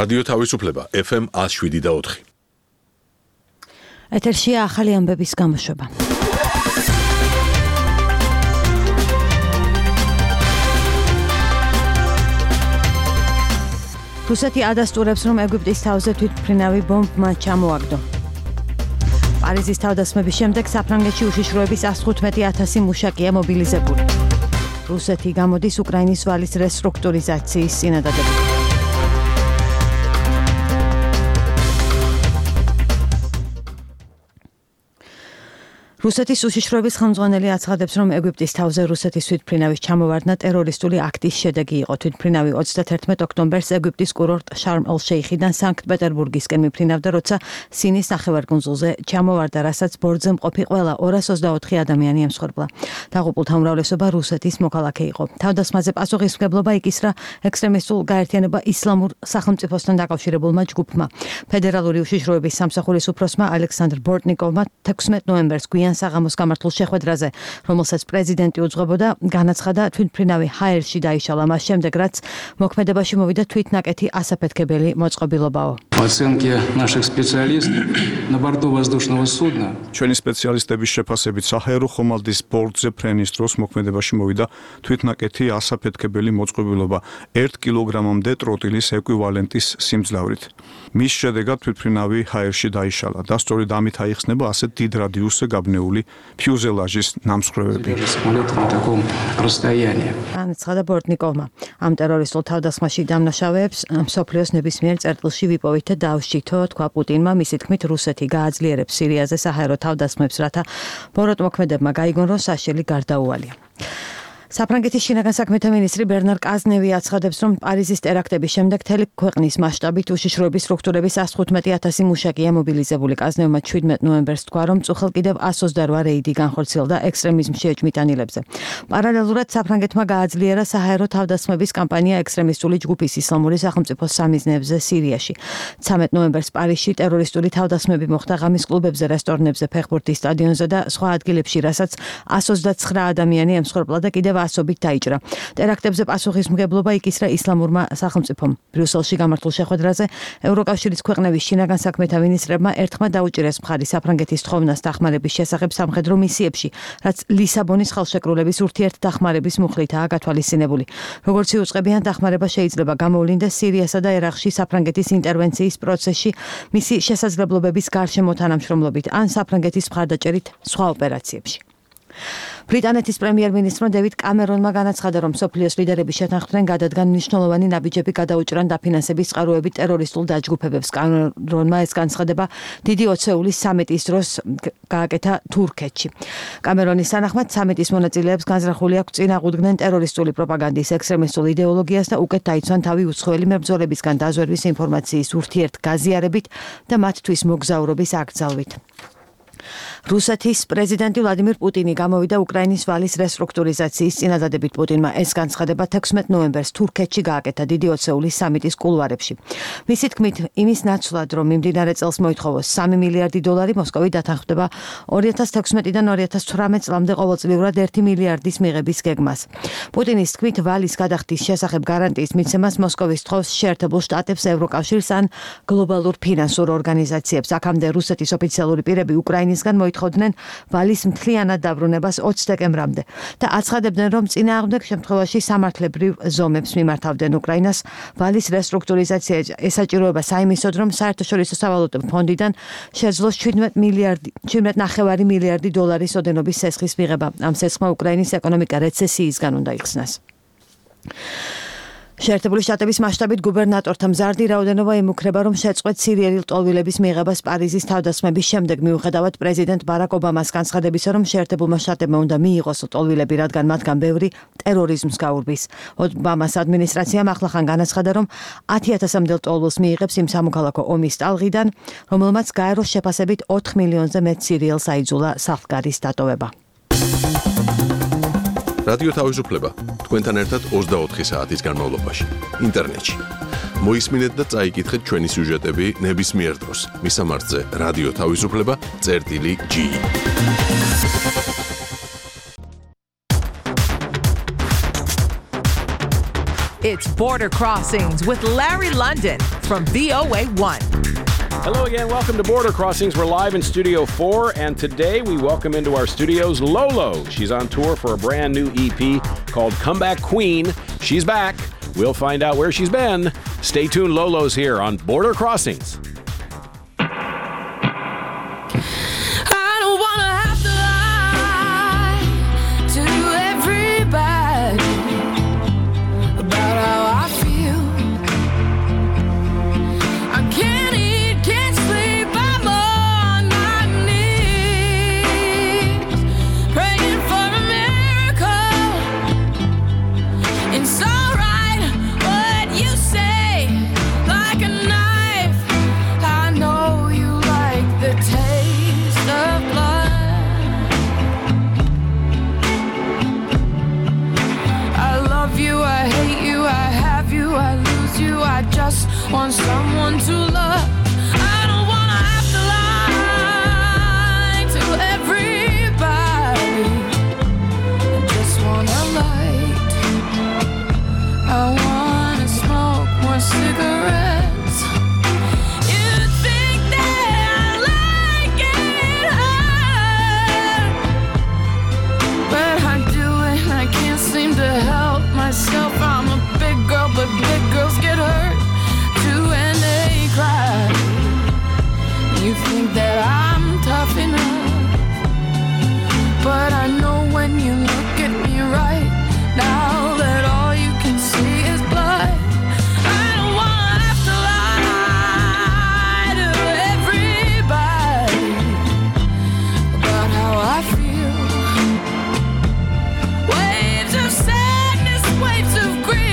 რადიო თავისუფლება FM 107.4. ეთერშია ახალი ამბების გამოშვება. რუსეთი ადასტურებს, რომ ეგვიპტის თავზე თვითმფრინავი ბომბმა ჩამოაგდო. პარიზის თავდასხმების შემდეგ საფრანგეთში უშიშროების 115,000 მუშაკია მობილიზებული. რუსეთი გამოდის უკრაინის ვალის რესტრუქტურიზაციის წინადადებით. რუსეთის უშიშროების ხელმძღვანელი აცხადებს, რომ ეგვიპტის თავზე რუსეთის თვითმფრინავის ჩამოვარდნა ტერორისტული აქტის შედეგი იყო. თვითმფრინავი 31 ოქტომბერს ეგვიპტის კურორტ შარმ-ელ-შეიხიდან სანქტ-პეტერბურგისკენ მიფრინავდა, როცა სინის ნახევარკუნძულზე ჩამოვარდა, რასაც ბორტზე მყოფი ყველა 224 ადამიანი ემსხვერპლა. დაღუპულთა უმრავლესობა რუსეთის მოქალაქე იყო. თავდასხმაზე პასუხისმგებლობა იკისრა ექსტრემისტულ გაერთიანება ისლამურ სახელმწიფოსთან დაკავშირებულმა ჯგუფმა. ფედერალური უშიშროების სამსახურის უფროსმა ალექსანდრ ბორტნიკოვმა 16 ნოემბერს გვიან საღამოს გამართულ შეხვედრაზე, რომელსაც პრეზიდენტი უძღვებოდა, განაცხადა, თვითმფრინავი ჰაერში დაიშალა მას შემდეგ, რაც მოქმედებაში მოვიდა თვითნაკეთი ასაფეთქებელი მოწყობილობაო. Оценки наших специалистов на борту воздушного судна. ჩვენი სპეციალისტების შეფასებით საჰაერო ხომალდის ბორტზე ფრენის დროს მოქმედებაში მოვიდა თვითნაკეთი ასაფეთქებელი მოწყობილობა 1 კილოგრამამდე ტროტილის ეკვივალენტის სიმძლავრით. მის შედეგად თვითმფრინავი ჰაერში დაიშალა და სწორედ ამით აიხსნება ასეთ დიდ რადიუსზე გაბნეული ფიუზელაჟის ნამსხვრევები. განაცხადა ბორტნიკოვმა. ამ ტერორისტულ თავდასხმაში დამნაშავეებს მსოფლიოს ნებისმიერ წერტილში ვიპოვით და დავშჩითო, თქვა პუტინმა. მისი თქმით, რუსეთი გააძლიერებს სირიაზე საჰაერო თავდასხმებს, რათა ბოროტმოქმედებმა გაიგონ, რომ საშელი გარდაუვალია. საფრანგეთის შინაგან საქმეთა მინისტრი ბერნარ კაზნევი აცხადებს, რომ პარიზის ტერაქტების შემდეგ მთელი ქვეყნის მასშტაბით უშიშროების სტრუქტურების 115,000 მუშაკია მობილიზებული. კაზნევმა 17 ნოემბერს თქვა, რომ წუხელ კიდევ 128 რეიდი განხორციელდა ექსტრემიზმში ეჭვმიტანილებზე. პარალელურად საფრანგეთმა გააძლიერა საჰაერო თავდასხმების კამპანია ექსტრემისტული ჯგუფის ისლამური სახელმწიფოს სამიზნეებზე სირიაში. 13 ნოემბერს პარიზში ტერორისტული თავდასხმები მოხდა ღამის კლუბებზე, რესტორნებზე, ფეხბურთის სტადიონზე და სხვა ადგილებში, რასაც 129 ადამიანი ემსხვერპლა და კიდევ ასობით დაიჭრა. ტერაქტებზე პასუხისმგებლობა იკისრა ისლამურმა სახელმწიფომ. ბრიუსელში გამართულ შეხვედრაზე ევროკავშირის ქვეყნების შინაგან საქმეთა მინისტრებმა ერთხმად დაუჭირეს მხარი საფრანგეთის თხოვნას დახმარების შესახებ სამხედრო მისიებში, რაც ლისაბონის ხელშეკრულების ურთიერთდახმარების მუხლითაა გათვალისწინებული. როგორც იუწყებიან, დახმარება შეიძლება გამოვლინდეს სირიასა და ერაყში საფრანგეთის ინტერვენციის პროცესში მისი შესაძლებლობების გარშემო თანამშრომლობით ან საფრანგეთის მხარდაჭერით სხვა ოპერაციებში. ბრიტანეთის პრემიერ-მინისტრმა დევიდ კამერონმა განაცხადა, რომ მსოფლიოს ლიდერები შეთანხმდნენ გადადგან მნიშვნელოვანი ნაბიჯები გადაუჭრან დაფინანსების წყაროებით ტერორისტულ დაჯგუფებებს. კამერონმა ეს განცხადება დიდი ოცეულის სამიტის დროს გააკეთა თურქეთში. კამერონის თანახმად სამიტის მონაწილეებს განზრახული აქვს წინააღმდნენ ტერორისტული პროპაგანდის, ექსტრემისტულ იდეოლოგიას და უკეთ დაიცვან თავი უცხოელი მებრძოლებისგან დაზვერვის ინფორმაციის ურთიერთგაზიარებით და მათთვის მოგზაურობის აკრძალვით. რუსეთის პრეზიდენტი ვლადიმირ პუტინი გამოვიდა უკრაინის ვალის რესტრუქტურიზაციის წინადადებით. პუტინმა ეს განცხადება 16 ნოემბერს თურქეთში გააკეთა დიდი ოცეულის სამიტის კულუარებში. მისი თქმით, იმის ნაცვლად, რომ მიმდინარე წელს მოითხოვოს 3 მილიარდი დოლარი, მოსკოვი დათანხმდება 2016-დან 2018 წლამდე ყოველწლიურად 1 მილიარდის მიღების გეგმას. პუტინის თქმით, ვალის გადახდის შესახებ გარანტიის მიცემას მოსკოვი სთხოვს შეერთებულ შტატებს, ევროკავშირს ან გლობალურ ფინანსურ ორგანიზაციებს. აქამდე რუსეთის ოფიციალური პირები უკრაინისგან მოითხოვდნენ ვალის მთლიანად დაბრუნებას 20 დეკემბრამდე და აცხადებდნენ, რომ წინააღმდეგ შემთხვევაში სამართლებრივ ზომებს მიმართავდნენ უკრაინას. ვალის რესტრუქტურიზაცია ესაჭიროება საიმისოდ, რომ საერთაშორისო სავალუტო ფონდიდან შეძლოს 17,9 მილიარდი დოლარის ოდენობის სესხის მიღება. ამ სესხმა უკრაინის ეკონომიკა რეცესიისგან უნდა იხსნას. შეერთებული შტატების მასშტაბით გუბერნატორთა მზარდი რაოდენობა იმუქრება, რომ შეწყვეტ სირიელი ლტოლვილების მიღებას პარიზის თავდასხმების შემდეგ, მიუხედავად პრეზიდენტ ბარაკ ობამას განცხადებისა, რომ შეერთებულმა შტატებმა უნდა მიიღოს ლტოლვილები, რადგან მათგან ბევრი ტერორიზმს გაურბის. ობამას ადმინისტრაციამ ახლახან განაცხადა, რომ 10,000-მდე ლტოლვილს მიიღებს იმ სამოქალაქო ომის ტალღიდან, რომელმაც გაეროს შეფასებით 4 მილიონზე მეტ სირიელს აიძულა სახლგარის დატოვება. რადიო თავისუფლება თქვენთან ერთად 24 საათის განმავლობაში ინტერნეტში. მოისმინეთ და წაიკითხეთ ჩვენი სიუჟეტები ნებისმიერ დროს. მისამართზე რადიო თავისუფლება.gi. It's Border Crossings with Larry London from VOA1. Hello again. Welcome to Border Crossings. We're live in Studio 4, and today we welcome into our studios Lolo. She's on tour for a brand new EP called Comeback Queen. She's back. We'll find out where she's been. Stay tuned. Lolo's here on Border Crossings. Want someone to love. I don't wanna have to lie to everybody. I just wanna light. I wanna smoke more cigarettes. You think that I like it hard, but I do it. I can't seem to help myself. I'm a big girl, but big girls get hurt. And they cry. You think that I'm tough enough, but I know when you look at me right now that all you can see is blood. I don't wanna have to lie to everybody about how I feel. Waves of sadness, waves of grief.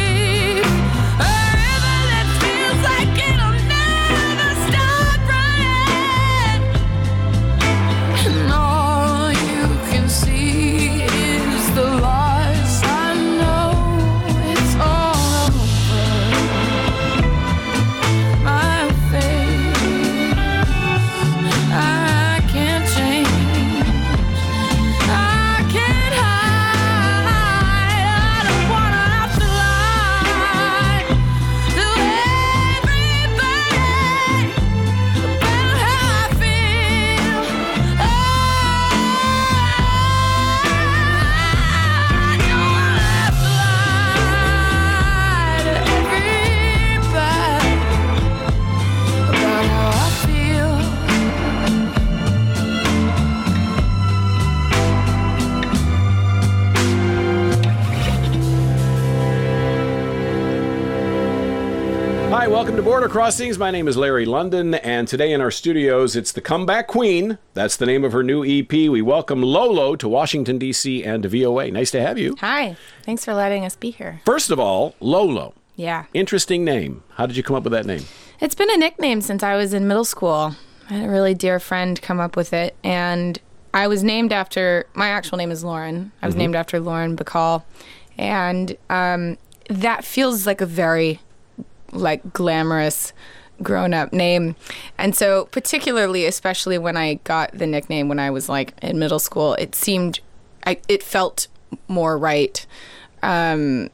Hi, welcome to Border Crossings. My name is Larry London, and today in our studios, it's the Comeback Queen. That's the name of her new EP. We welcome Lolo to Washington, D.C. and to VOA. Nice to have you. Hi. Thanks for letting us be here. First of all, Lolo. Yeah. Interesting name. How did you come up with that name? It's been a nickname since I was in middle school. I had a really dear friend come up with it, and I was named after, my actual name is Lauren. I was named after Lauren Bacall, and that feels like a very glamorous grown-up name. And so particularly, especially when I got the nickname when I was in middle school, it felt more right. And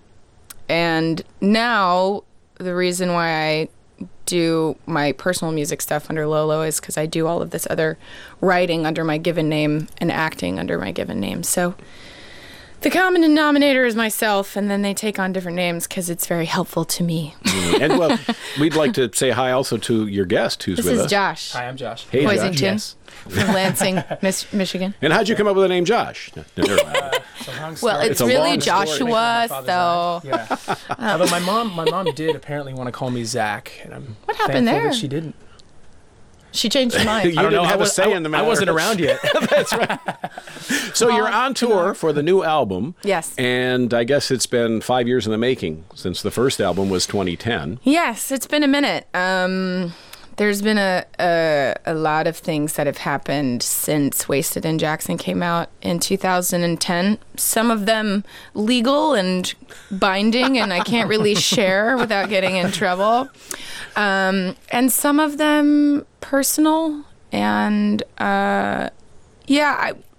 now the reason why I do my personal music stuff under Lolo is because I do all of this other writing under my given name and acting under my given name. So the common denominator is myself, and then they take on different names because it's very helpful to me. And well, we'd like to say hi also to your guest who's with us. This is Josh. Hi, I'm Josh. Hey, Poisington, Josh. Yes. from Lansing, Michigan. And how'd you come up with the name Josh? No, never mind. Well, it's a really long story. Joshua, so Yeah. Although my mom did apparently want to call me Zach, and I'm What happened thankful there? that she didn't. she changed her mind. You didn't have a say in the matter. I wasn't around yet. That's right. So you're on tour for the new album. Yes. And I guess it's been 5 years in the making since the first album was 2010. Yes, it's been a minute. There's been a lot of things that have happened since Wasted in Jackson came out in 2010. Some of them legal and binding, and I can't really share without getting in trouble. And some of them personal. And I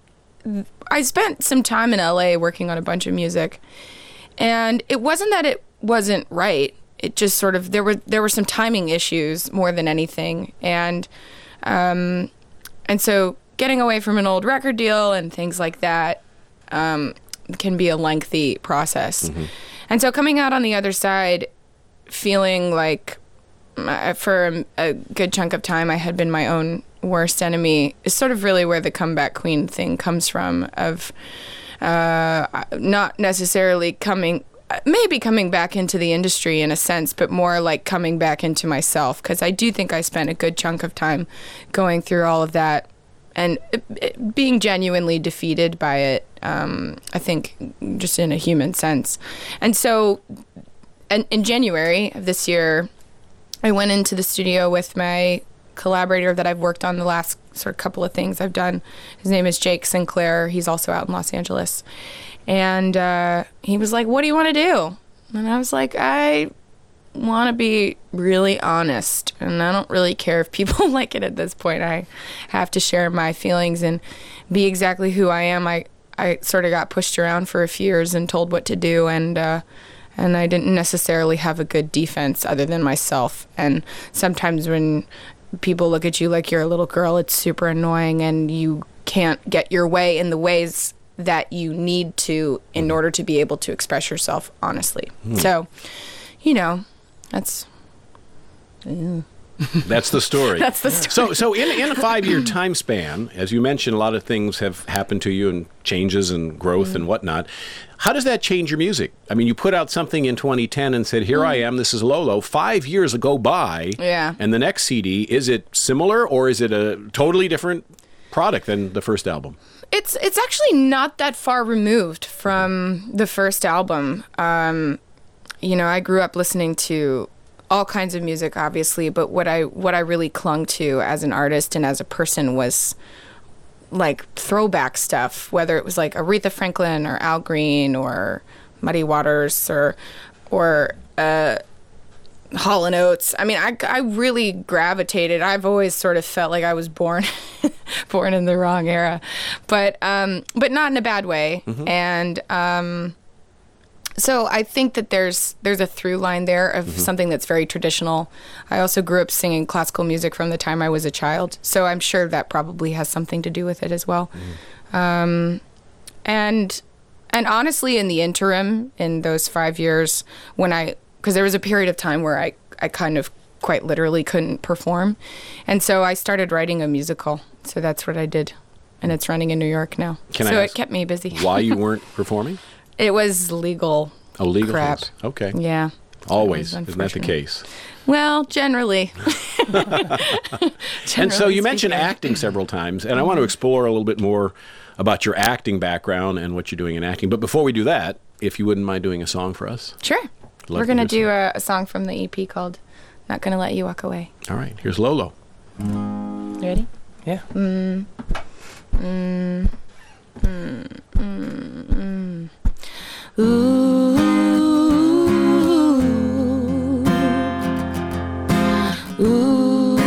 spent some time in LA working on a bunch of music. And it wasn't that wasn't right. It just sort of there were some timing issues more than anything, and so getting away from an old record deal and things like that can be a lengthy process. And so coming out on the other side, feeling like for a good chunk of time I had been my own worst enemy is sort of really where the comeback queen thing comes from, of not necessarily maybe coming back into the industry in a sense, but more like coming back into myself, because I do think I spent a good chunk of time going through all of that and being genuinely defeated by it, I think, just in a human sense. And so in January of this year, I went into the studio with my collaborator that I've worked on the last sort of couple of things I've done. His name is Jake Sinclair. He's also out in Los Angeles. And he was like, "What do you want to do?" And I was like, "I want to be really honest, and I don't really care if people like it at this point. I have to share my feelings and be exactly who I am." I sort of got pushed around for a few years and told what to do, and I didn't necessarily have a good defense other than myself. And sometimes when people look at you like you're a little girl, it's super annoying, and you can't get your way in the ways that you need to in order to be able to express yourself honestly. So, that's the story. That's the story. So in a 5-year time span, as you mentioned, a lot of things have happened to you, and changes and growth and whatnot. How does that change your music? I mean, you put out something in 2010 and said, "Here I am, this is Lolo." 5 years go by, and the next CD, is it similar, or is it a totally different product than the first album? It's actually not that far removed from the first album. I grew up listening to all kinds of music, obviously, but what I really clung to as an artist and as a person was like throwback stuff, whether it was like Aretha Franklin or Al Green or Muddy Waters or Hall & Oates. I mean, I really gravitated. I've always sort of felt like I was born in the wrong era, but not in a bad way. And so I think that there's a through line there of something that's very traditional. I also grew up singing classical music from the time I was a child, so I'm sure that probably has something to do with it as well. And honestly, in the interim, in those 5 years, because there was a period of time where I kind of quite literally couldn't perform, and so I started writing a musical. So that's what I did, and it's running in New York now. It kept me busy. Why you weren't performing? It was legal. Oh, legal crap. things. Okay. Yeah. Always. Isn't that the case? Well, generally. And so you mentioned acting several times, and I want to explore a little bit more about your acting background and what you're doing in acting. But before we do that, if you wouldn't mind doing a song for us. Sure. We're going to do a song from the EP called Not Gonna Let You Walk Away. All right. Here's Lolo. You ready? Yeah. Ooh. Ooh.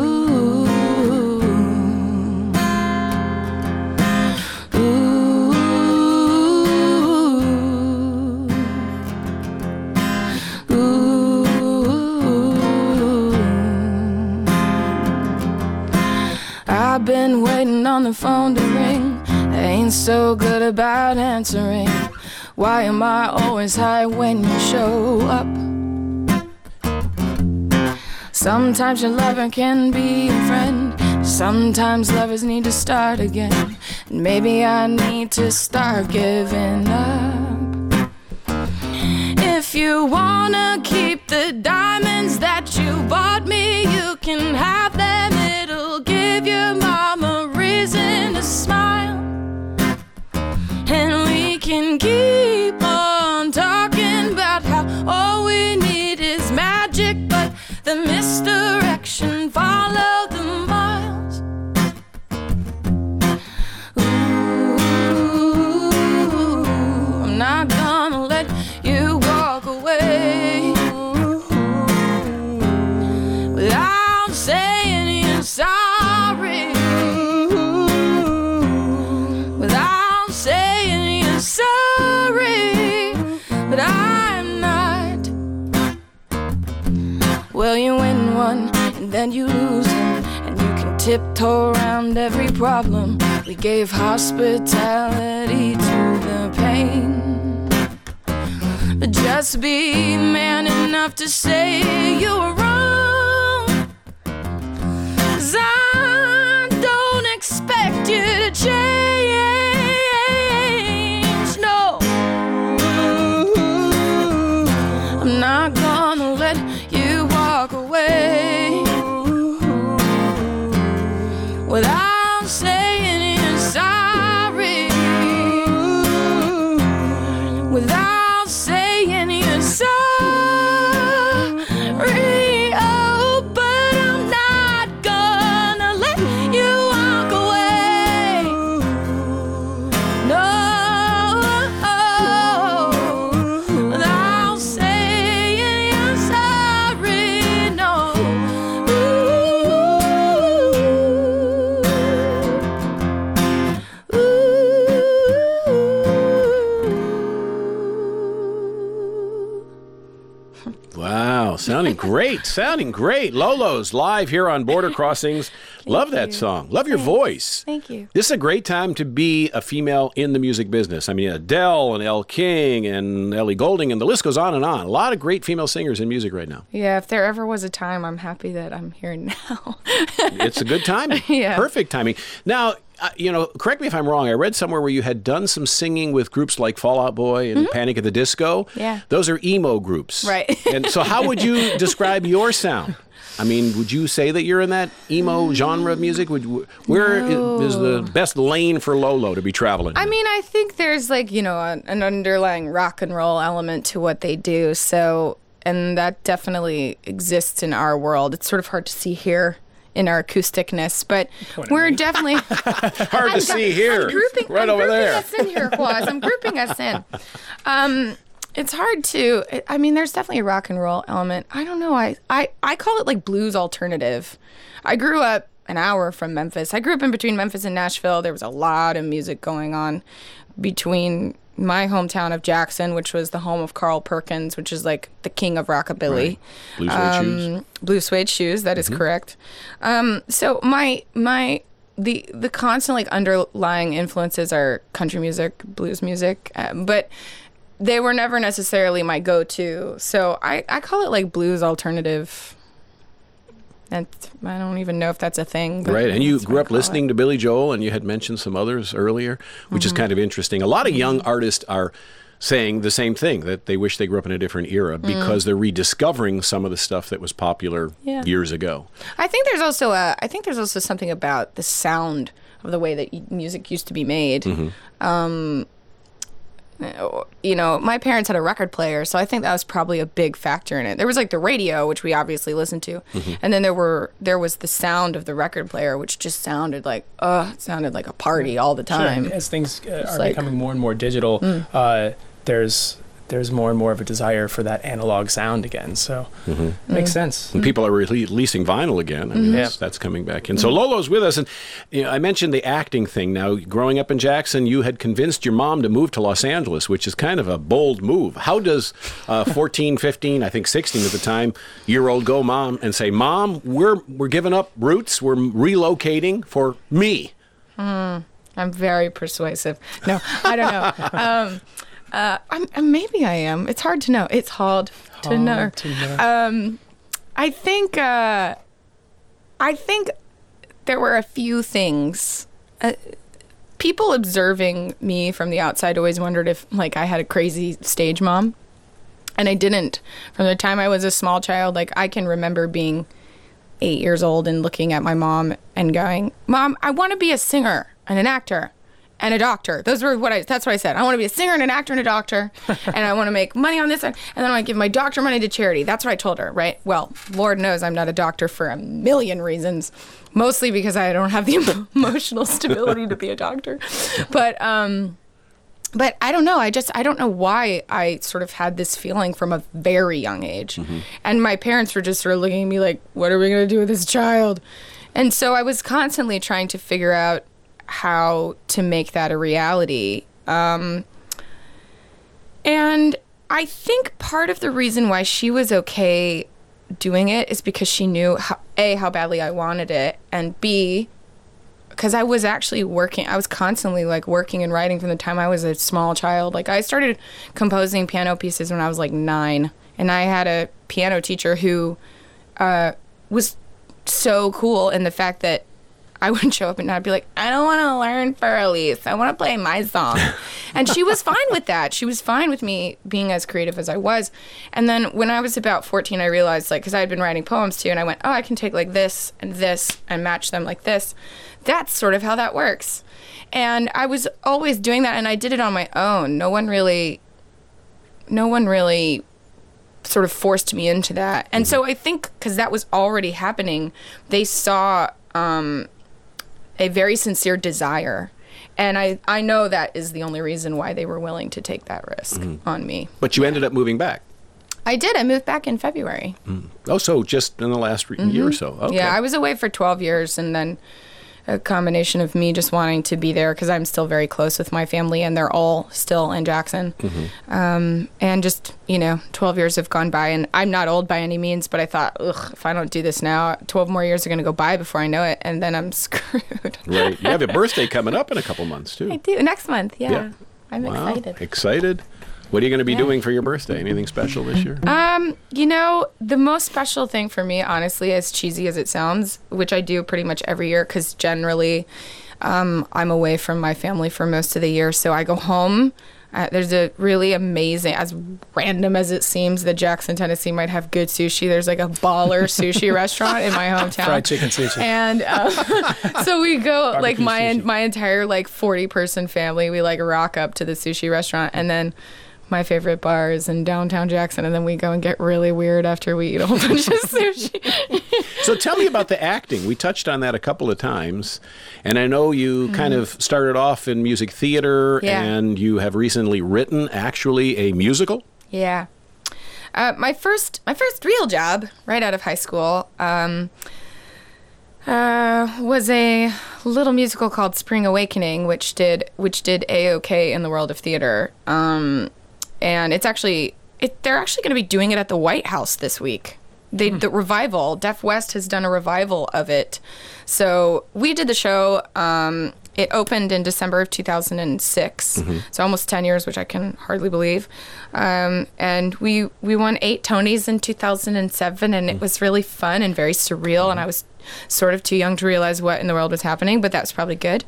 I've been waiting on the phone to ring. I ain't so good about answering. Why am I always high when you show up? Sometimes your lover can be a friend. Sometimes lovers need to start again. And maybe I need to start giving up. If you wanna keep the diamonds that you bought me, you can have them. It'll give your mom a reason to smile. And we can keep on talking about how all we need is magic, but the misdirection follow the miles. Ooh, I'm not gonna let you walk away without saying you're sorry. Without saying you're sorry, but I'm not then you lose him, and you can tiptoe around every problem. We gave hospitality to the pain. But just be man enough to say you were wrong, 'cause I don't expect you to change, no. I'm not gonna let you walk away without saying you're sorry, without saying you're sorry. Oh, but I'm not gonna let you walk away. No, without saying you're sorry. No. Wow, sounding great. Sounding great. Lolo's live here on Border Crossings. Love that you. song. Love your voice. Thank you. This is a great time to be a female in the music business. I mean, Adele and Elle King and Ellie Goulding, and the list goes on and on. A lot of great female singers in music right now. Yeah, if there ever was a time, I'm happy that I'm here now. It's a good timing. Yeah. Perfect timing. Now, correct me if I'm wrong. I read somewhere where you had done some singing with groups like Fall Out Boy and Panic at the Disco. Yeah. Those are emo groups. Right. And so how would you describe your sound? I mean, would you say that you're in that emo genre of music? Where is the best lane for Lolo to be traveling? I mean, I think there's an underlying rock and roll element to what they do. So, and that definitely exists in our world. It's sort of hard to see here in our acousticness, but we're definitely hard to see here. I'm over there. Us in here, Quaz. I'm grouping us in. It's hard to. I mean, there's definitely a rock and roll element. I don't know. I call it like blues alternative. I grew up an hour from Memphis. I grew up in between Memphis and Nashville. There was a lot of music going on between my hometown of Jackson, which was the home of Carl Perkins, which is like the king of rockabilly. Right. Blue suede shoes. Blue suede shoes. That is correct. So the constant like underlying influences are country music, blues music, but they were never necessarily my go-to. So I call it like blues alternative. And I don't even know if that's a thing. Right, and you grew up listening to Billy Joel, and you had mentioned some others earlier, which is kind of interesting. A lot of young artists are saying the same thing, that they wish they grew up in a different era because they're rediscovering some of the stuff that was popular years ago. I think there's also something about the sound of the way that music used to be made. My parents had a record player, so I think that was probably a big factor in it. There was like the radio, which we obviously listened to, and then there was the sound of the record player, which just sounded like a party all the time. Sure. As things are becoming more and more digital, there's more and more of a desire for that analog sound again. So it makes sense. And people are releasing vinyl again. I mean, that's coming back in. So Lolo's with us. And I mentioned the acting thing. Now, growing up in Jackson, you had convinced your mom to move to Los Angeles, which is kind of a bold move. How does 14, 15, I think 16 at the time, year-old go mom and say, Mom, we're giving up roots. We're relocating for me. I'm very persuasive. No, I don't know. Maybe I am. It's hard to know. It's hard to know. I think there were a few things. People observing me from the outside always wondered if I had a crazy stage mom, and I didn't. From the time I was a small child, I can remember being 8 years old and looking at my mom and going, "Mom, I want to be a singer and an actor and a doctor." That's what I said. I want to be a singer and an actor and a doctor, and I want to make money on this, and then I want to give my doctor money to charity. That's what I told her, right? Well, Lord knows I'm not a doctor for a million reasons, mostly because I don't have the emotional stability to be a doctor. But I don't know. I don't know why I sort of had this feeling from a very young age. And my parents were just sort of looking at me like, what are we going to do with this child? And so I was constantly trying to figure out how to make that a reality. And I think part of the reason why she was okay doing it is because she knew how badly I wanted it, and B, because I was actually working. I was constantly like working and writing from the time I was a small child. Like I started composing piano pieces when I was like 9, and I had a piano teacher who was so cool in the fact that I would show up and I'd be like, I don't want to learn for Elise. I want to play my song. And she was fine with that. She was fine with me being as creative as I was. And then when I was about 14, I realized, like, because I had been writing poems too, and I went, oh, I can take like this and match them like this. That's sort of how that works. And I was always doing that, and I did it on my own. No one really sort of forced me into that. And so I think because that was already happening, they saw a very sincere desire. And I know that is the only reason why they were willing to take that risk on me. But you ended up moving back. I did. I moved back in February. Oh, so just in the last year or so. Okay. Yeah, I was away for 12 years, and then a combination of me just wanting to be there because I'm still very close with my family, and they're all still in Jackson. And just, 12 years have gone by, and I'm not old by any means, but I thought, if I don't do this now, 12 more years are going to go by before I know it, and then I'm screwed. Right. You have a birthday coming up in a couple months, too. I do. Next month, yeah. I'm excited. Excited? What are you going to be doing for your birthday? Anything special this year? The most special thing for me, honestly, as cheesy as it sounds, which I do pretty much every year, because generally I'm away from my family for most of the year. So I go home. There's a really amazing, as random as it seems, that Jackson, Tennessee might have good sushi. There's like a baller sushi restaurant in my hometown. Fried chicken sushi. And so we go, like Barbecue sushi. my entire like 40-person family, we like rock up to the sushi restaurant, and then my favorite bar is in downtown Jackson, and then we go and get really weird after we eat a whole bunch of sushi. So tell me about the acting. We touched on that a couple of times, and I know you kind of started off in music theater, and you have recently written actually a musical. Yeah. My first real job right out of high school was a little musical called Spring Awakening, which did A-OK in the world of theater. And they're actually going to be doing it at the White House this week. The revival, Deaf West has done a revival of it. So we did the show. It opened in December of 2006, so almost 10 years, which I can hardly believe. And we won 8 Tonys in 2007, and it was really fun and very surreal, and I was sort of too young to realize what in the world was happening, but that's probably good.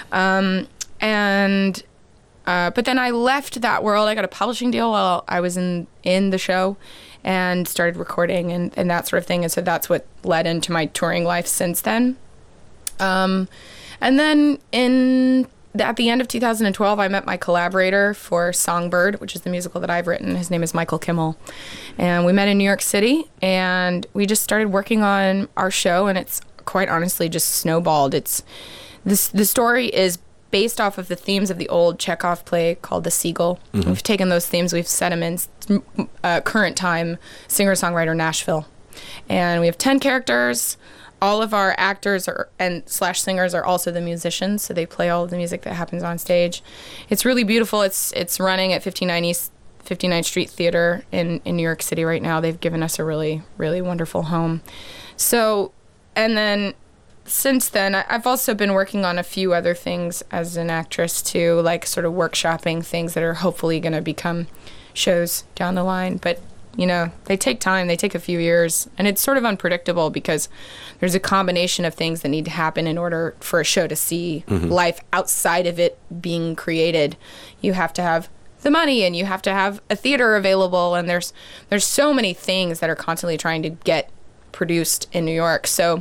But then I left that world. I got a publishing deal while I was in the show and started recording and that sort of thing. And so that's what led into my touring life since then. And then at the end of 2012, I met my collaborator for Songbird, which is the musical that I've written. His name is Michael Kimmel. And we met in New York City, and we just started working on our show, and it's quite honestly just snowballed. The story is based off of the themes of the old Chekhov play called The Seagull. We've taken those themes, we've set them in current time singer-songwriter Nashville. And we have 10 characters. All of our actors slash singers are also the musicians, so they play all of the music that happens on stage. It's really beautiful. It's running at 59th Street Theater in New York City right now. They've given us a really, really wonderful home. So, and then since then, I've also been working on a few other things as an actress too, like sort of workshopping things that are hopefully going to become shows down the line. But, they take time. They take a few years. And it's sort of unpredictable because there's a combination of things that need to happen in order for a show to see life outside of it being created. You have to have the money, and you have to have a theater available, and there's so many things that are constantly trying to get produced in New York. So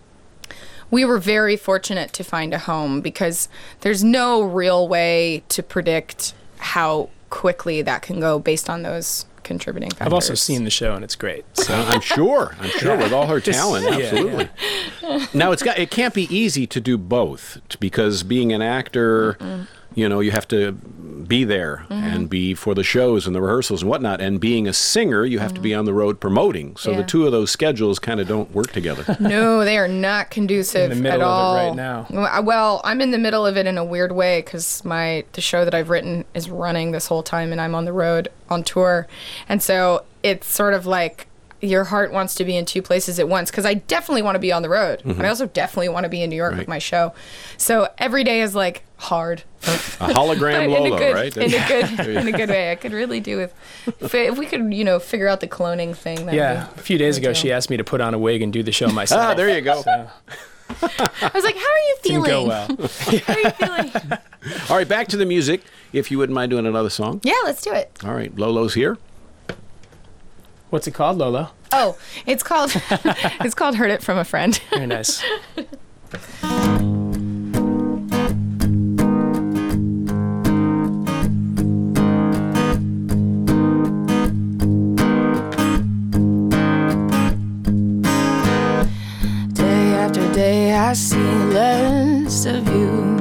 we were very fortunate to find a home because there's no real way to predict how quickly that can go based on those contributing factors. I've also seen the show, and it's great. So. I'm sure with all her talent, absolutely. Yeah. Now it can't be easy to do both, because being an actor, you have to be there and be for the shows and the rehearsals and whatnot. And being a singer, you have to be on the road promoting. So the two of those schedules kind of don't work together. No, they are not conducive in the middle at all. Of it right now. Well, I'm in the middle of it in a weird way because the show that I've written is running this whole time, and I'm on the road on tour. And so it's sort of like, your heart wants to be in two places at once, because I definitely want to be on the road. I also definitely want to be in New York with my show. So every day is like hard. A hologram Lolo, right? In a good way. I could really do with if we could, figure out the cloning thing. A few days ago, she asked me to put on a wig and do the show myself. There you go. So. I was like, how are you feeling? Didn't go well. How are you feeling? All right, back to the music. If you wouldn't mind doing another song. Yeah, let's do it. All right, Lolo's here. What's it called, Lolo? Oh, it's called Heard It From a Friend. Very nice. Day after day I see less of you.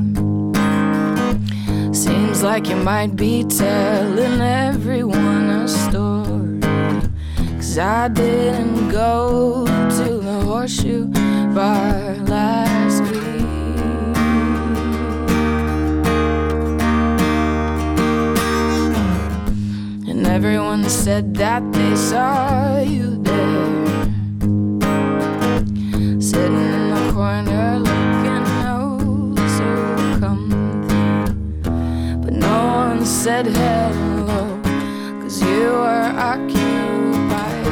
Seems like you might be telling everyone a story. 'Cause I didn't go to the Horseshoe Bar last week. And everyone said that they saw you there, sitting in the corner looking oh so comfy. But no one said hello, 'cause you were occupied.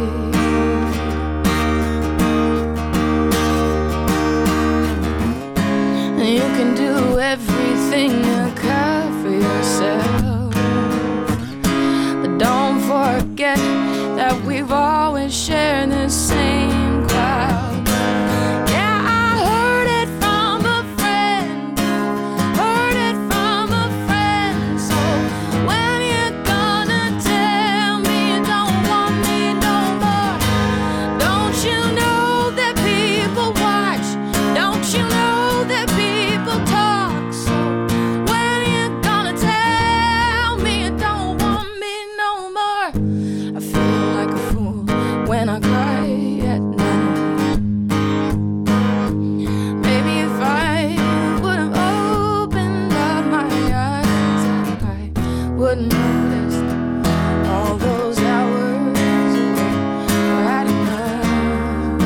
And you can do everything you can for yourself, but don't forget that we've always shared the same cloud. Yeah, I heard it from a friend, heard it from a friend. So when you're gonna tell me you don't want me no more? Don't you know that people watch? Don't you know that people talk? So when you're gonna tell me you don't want me no more? I feel like a fool when I cry at night. Maybe if I would have opened up my eyes, I wouldn't notice all those hours were at enough.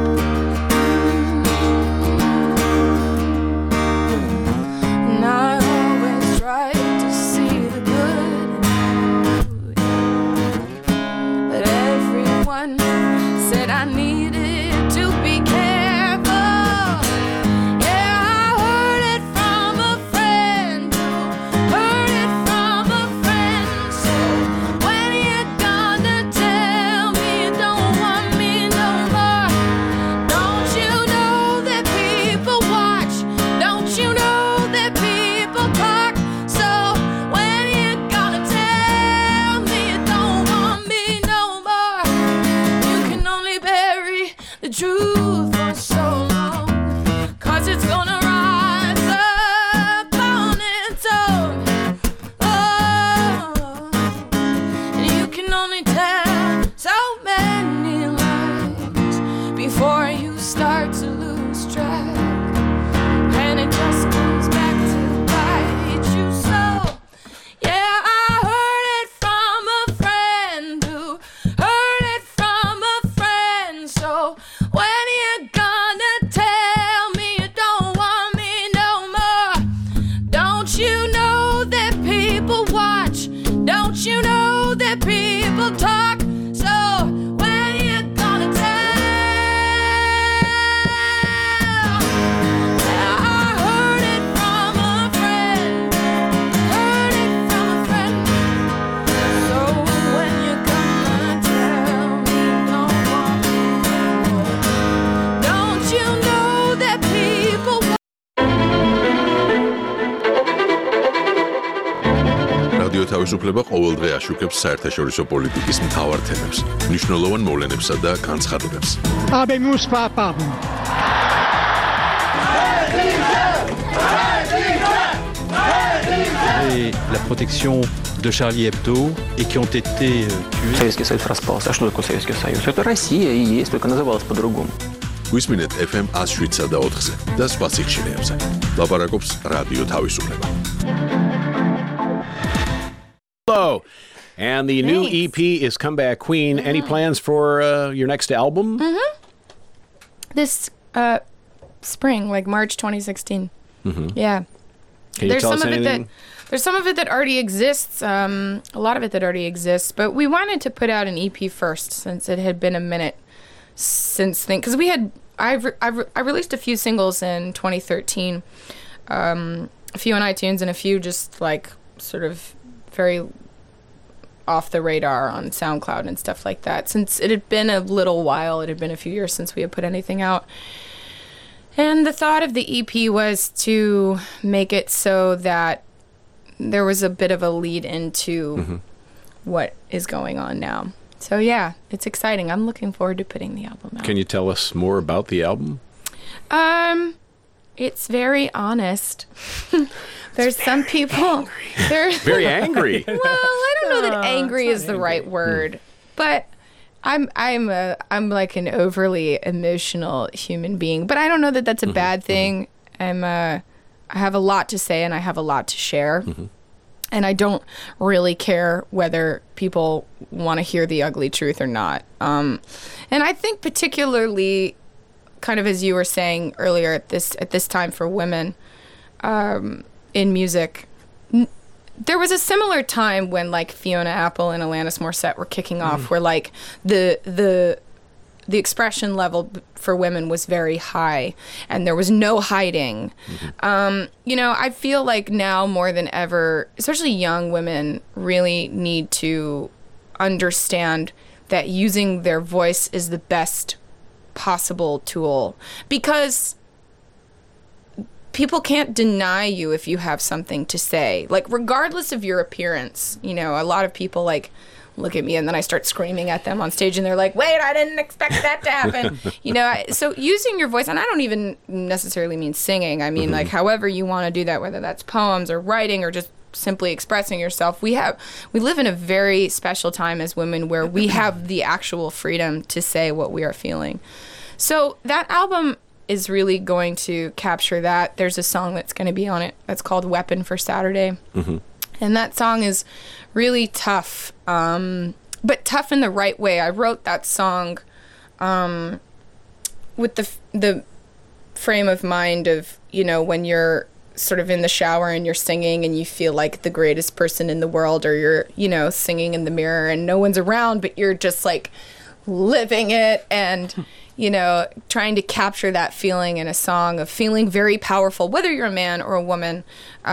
And I always try to see the good in you, but everyone said I needed to be careful. Yeah, I heard it from a friend, heard it from a friend. So when you're gonna tell me you don't want me no more? Don't you know that people watch? Don't you know that people talk? So when you're gonna tell me you don't want me no more? You can only bury the truth for so long, 'cause it's gonna rise up on its own. Oh, and you can only tell so many lies before you start to lose track, and it just comes back to bite you. So yeah, I heard it from a friend who heard it from a friend. So when you're gonna tell me you don't want me no more? Don't you know that people watch? Don't you know that people talk? So when you're gonna tell? I heard it from a friend, heard it from a friend. So when you're gonna tell me you don't want me no more? Don't you know that people რადიო თავისუფლება ყოველდღე აშუქებს საერთაშორისო პოლიტიკის მთავარ თემებს, მნიშვნელოვან მოვლენებსა და განცხადებებს. Habemus papam. Et la protection de Charlie Hebdo et qui ont été tués. Советский Союз распался. А что такое Советский Союз? Это Россия и есть, только называлась по-другому. გვისმინეთ FM 107.4-ზე და სხვა სიხშირეებზე. ლაპარაკობს რადიო თავისუფლება. Hello. And the new EP is Comeback Queen. Any plans for your next album? This spring, like March 2016. Yeah. Can you tell us anything? There's some of it that already exists, a lot of it that already exists, but we wanted to put out an EP first since it had been a minute since because I released a few singles in 2013, a few on iTunes and a few just like sort of very off the radar on SoundCloud and stuff like that. Since it had been a little while, it had been a few years since we had put anything out. And the thought of the EP was to make it so that there was a bit of a lead into what is going on now. So yeah, it's exciting. I'm looking forward to putting the album out. Can you tell us more about the album? It's very honest. There's some people they're very angry. Well, I don't know that angry is the right word, but I'm like an overly emotional human being, but I don't know that that's a bad thing. I have a lot to say and I have a lot to share. And I don't really care whether people want to hear the ugly truth or not. And I think particularly, kind of as you were saying earlier, at this time for women in music, there was a similar time when like Fiona Apple and Alanis Morissette were kicking off, where like the expression level for women was very high and there was no hiding. I feel like now more than ever, especially young women really need to understand that using their voice is the best possible tool, because people can't deny you if you have something to say, like regardless of your appearance. A lot of people like look at me and then I start screaming at them on stage and they're like, wait, I didn't expect that to happen. So using your voice, and I don't even necessarily mean singing. I mean, like however you want to do that, whether that's poems or writing or just simply expressing yourself. We live in a very special time as women where we have the actual freedom to say what we are feeling. So that album is really going to capture that. There's a song that's going to be on it that's called Weapon for Saturday. And that song is really tough, but tough in the right way. I wrote that song with the frame of mind of, when you're sort of in the shower and you're singing and you feel like the greatest person in the world, or you're, singing in the mirror and no one's around, but you're just like living it and, trying to capture that feeling in a song of feeling very powerful, whether you're a man or a woman.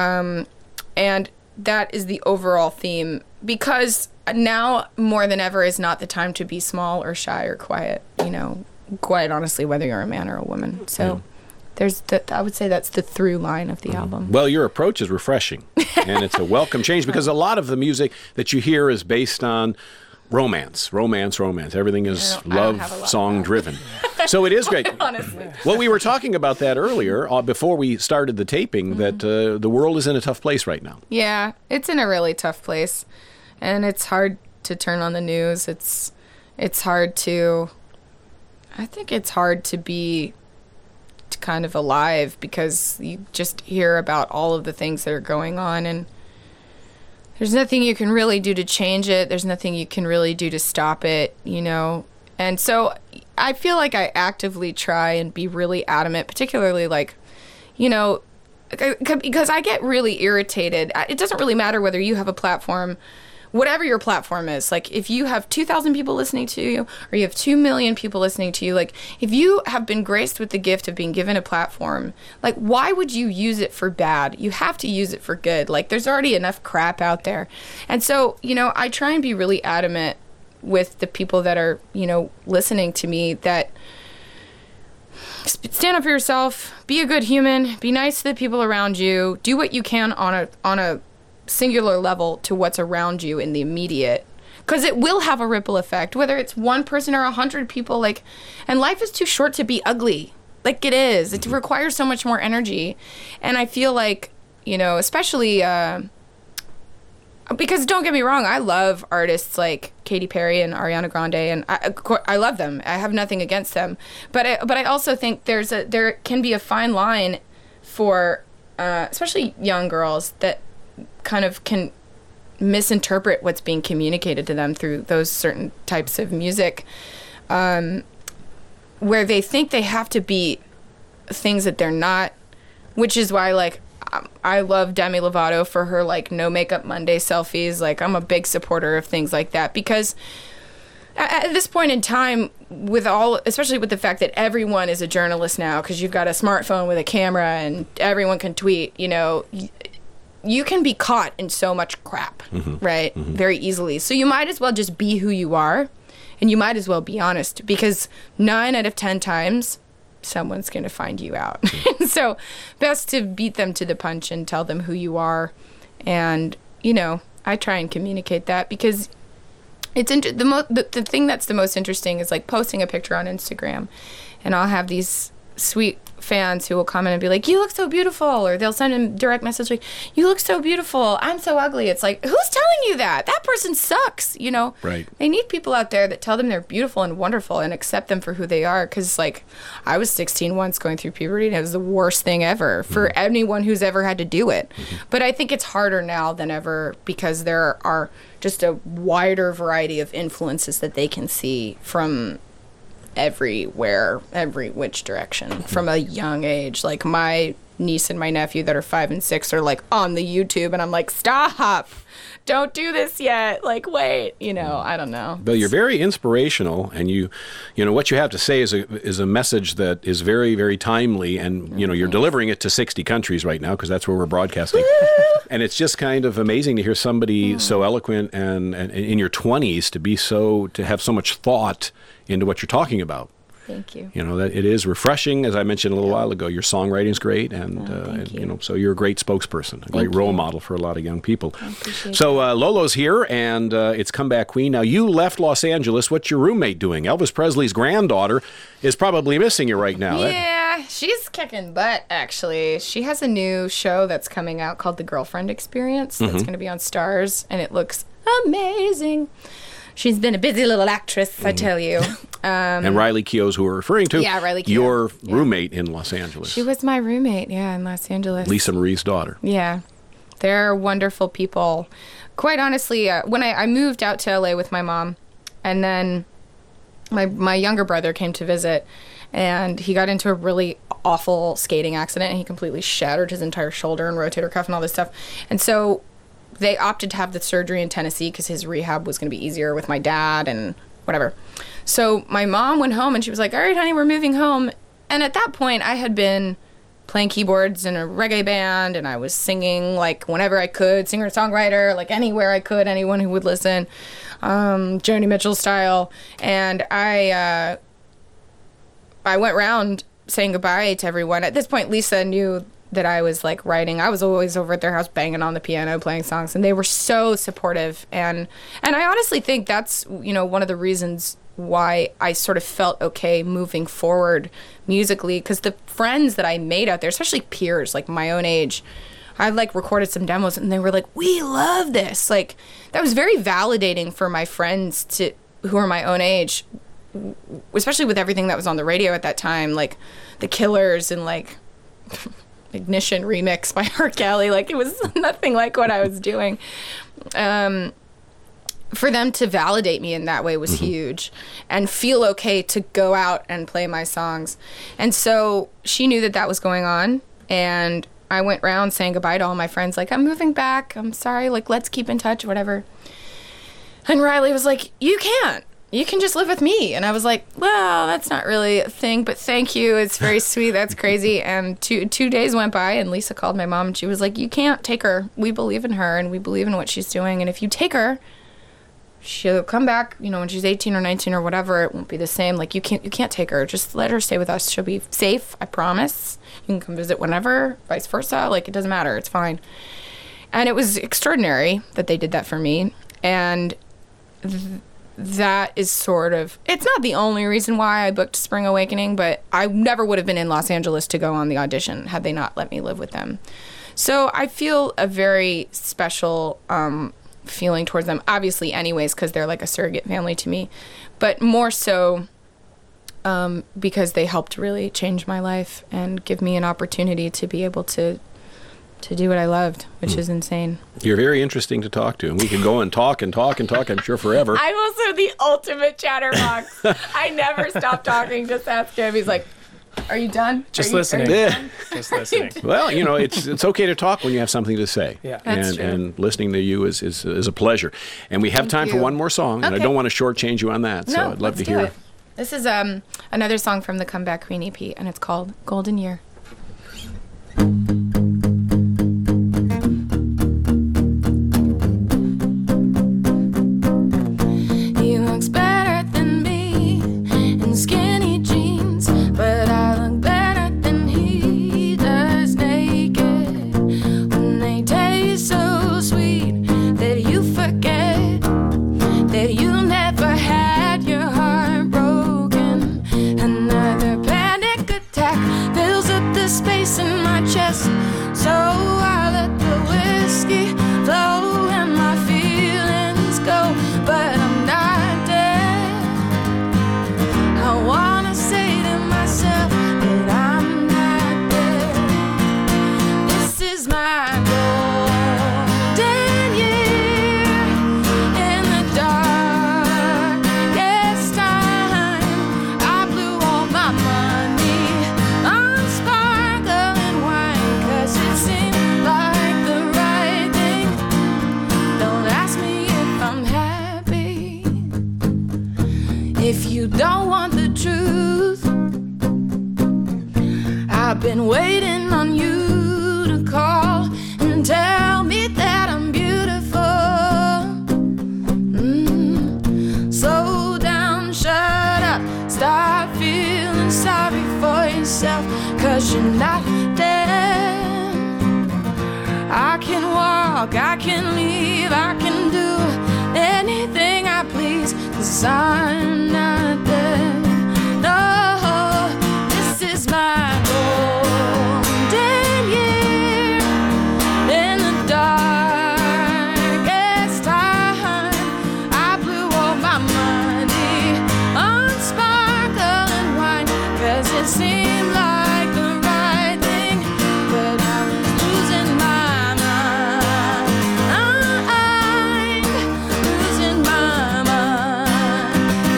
And that is the overall theme, because now more than ever is not the time to be small or shy or quiet, quite honestly, whether you're a man or a woman. So I would say that's the through line of the album. Well, your approach is refreshing, and it's a welcome change, because a lot of the music that you hear is based on romance. Everything is love song driven. So it is great. Honestly. Well, we were talking about that earlier before we started the taping, that the world is in a tough place right now. Yeah, it's in a really tough place, and it's hard to turn on the news. It's hard to, I think it's hard to be kind of alive, because you just hear about all of the things that are going on, and there's nothing you can really do to change it. There's nothing you can really do to stop it, And so I feel like I actively try and be really adamant, particularly like, because I get really irritated. It doesn't really matter whether you have a platform, whatever your platform is. Like if you have 2,000 people listening to you, or you have 2 million people listening to you, like if you have been graced with the gift of being given a platform, like why would you use it for bad? You have to use it for good. Like there's already enough crap out there. And so, I try and be really adamant with the people that are, listening to me, that stand up for yourself, be a good human, be nice to the people around you, do what you can on a singular level to what's around you in the immediate, because it will have a ripple effect, whether it's one person or 100 people. Like, and life is too short to be ugly. Like it is. It requires so much more energy, and I feel like, especially because don't get me wrong, I love artists like Katy Perry and Ariana Grande, and I love them. I have nothing against them, but I also think there can be a fine line for especially young girls that kind of can misinterpret what's being communicated to them through those certain types of music, where they think they have to be things that they're not, which is why, like, I love Demi Lovato for her, like, no makeup Monday selfies. Like, I'm a big supporter of things like that, because at this point in time, especially with the fact that everyone is a journalist now, because you've got a smartphone with a camera and everyone can tweet, you know, you can be caught in so much crap, right? Very easily. So you might as well just be who you are, and you might as well be honest, because 9 out of 10 times, someone's going to find you out. So best to beat them to the punch and tell them who you are. And, you know, I try and communicate that, because it's the thing that's the most interesting is, like, posting a picture on Instagram, and I'll have these sweet fans who will comment and be like, you look so beautiful, or they'll send a direct message like, you look so beautiful, I'm so ugly. It's like, who's telling you that? That person sucks, you know? Right. They need people out there that tell them they're beautiful and wonderful and accept them for who they are, because, like, I was 16 once going through puberty, and it was the worst thing ever for anyone who's ever had to do it. But I think it's harder now than ever, because there are just a wider variety of influences that they can see from everywhere, every which direction, from a young age. Like, my niece and my nephew that are 5 and 6 are, like, on the YouTube, and I'm like, stop, don't do this yet, like, wait, you know. I don't know. Bill, you're very inspirational, and you know what you have to say is a message that is very, very timely, and you know, you're delivering it to 60 countries right now, because that's where we're broadcasting. And it's just kind of amazing to hear somebody so eloquent and in your 20s to have so much thought into what you're talking about. Thank you. You know, that it is refreshing, as I mentioned a little while ago. Your songwriting's great, and you know, so you're a great spokesperson, a great role model for a lot of young people. I appreciate so Lolo's here, and it's Comeback Queen. Now, you left Los Angeles. What's your roommate doing? Elvis Presley's granddaughter is probably missing you right now. Yeah, she's kicking butt, actually. She has a new show that's coming out called The Girlfriend Experience. That's going to be on Starz, and it looks amazing. She's been a busy little actress, I tell you. And Riley Keough, who we're referring to, Riley Keough. Your roommate in Los Angeles. She was my roommate, in Los Angeles. Lisa Marie's daughter. Yeah. They're wonderful people. Quite honestly, when I moved out to LA with my mom, and then my younger brother came to visit, and he got into a really awful skating accident, and he completely shattered his entire shoulder and rotator cuff and all this stuff. And so they opted to have the surgery in Tennessee because his rehab was going to be easier with my dad and whatever. So my mom went home, and she was like, all right, honey, we're moving home. And at that point, I had been playing keyboards in a reggae band, and I was singing, like, whenever I could, singer-songwriter, like, anywhere I could, anyone who would listen, Joni Mitchell style. And I went around saying goodbye to everyone. At this point, Lisa knew that I was, like, writing. I was always over at their house banging on the piano, playing songs, and they were so supportive. And I honestly think that's, you know, one of the reasons why I sort of felt okay moving forward musically, because the friends that I made out there, especially peers, like my own age, I, like, recorded some demos, and they were like, we love this. Like, that was very validating for my friends who are my own age, especially with everything that was on the radio at that time, like The Killers and, like, Ignition remix by R. Kelly. Like, it was nothing like what I was doing. For them to validate me in that way was huge, and feel okay to go out and play my songs. And so she knew that was going on, and I went around saying goodbye to all my friends, like, I'm moving back, I'm sorry, like, let's keep in touch, whatever. And Riley was like, you can't. You can just live with me. And I was like, well, that's not really a thing, but thank you. It's very sweet. That's crazy. And two days went by, and Lisa called my mom, and she was like, you can't take her. We believe in her, and we believe in what she's doing. And if you take her, she'll come back, you know, when she's 18 or 19 or whatever. It won't be the same. Like, you can't take her. Just let her stay with us. She'll be safe. I promise. You can come visit whenever, vice versa. Like, it doesn't matter. It's fine. And it was extraordinary that they did that for me. And that is sort of, it's not the only reason why I booked Spring Awakening, but I never would have been in Los Angeles to go on the audition had they not let me live with them. So I feel a very special feeling towards them, obviously anyways, because they're like a surrogate family to me, but more so because they helped really change my life and give me an opportunity to be able to to do what I loved, which is insane. You're very interesting to talk to, and we could go and talk and talk and talk, I'm sure, forever. I'm also the ultimate chatterbox. I never stop talking. Just ask him. He's like, are you done? Just listening. Just listening. Well, you know, it's okay to talk when you have something to say. Yeah. That's true. And listening to you is a pleasure. And we have time for one more song, and I Okay. don't want to shortchange you on that. So No, I'd love let's to hear. do it. This is another song from the Comeback Queen EP, and it's called Golden Year. He looks better than me in skinny jeans, but I look better than he does naked. When they taste so sweet that you forget that you never had your heart broken. Another panic attack fills up the space in my chest, so I let the whiskey flow and my feelings go, but I'm not dead. I wanna say to myself that I'm not dead. This is my golden year. In the darkest time, I blew all my money on sparkling wine, 'cause it seemed like the right thing. Don't ask me if I'm happy, if you don't want the truth. I've been waiting on you to call and tell me that I'm beautiful. Slow down, shut up, start feeling sorry for yourself, 'cause you're not dead. I can walk, I can leave, I can do anything I please, 'cause I'm not dead. No, this is my golden year. In the darkest time, I blew all my money on sparkling wine, 'cause it seemed like the right thing, but I was losing my mind, losing my mind.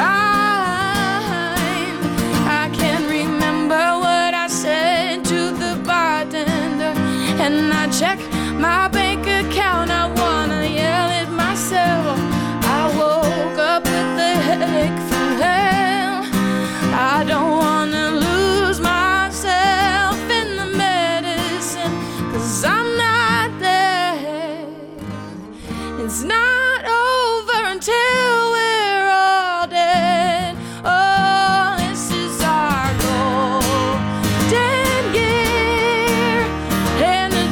I can't remember what I said to the bartender, and I check my bank account. I wanna yell at myself. I woke up with a headache from hell. I don't wanna lose myself in the medicine, 'cause I'm not there. It's not over until we're all dead. Oh, this is our golden year. In the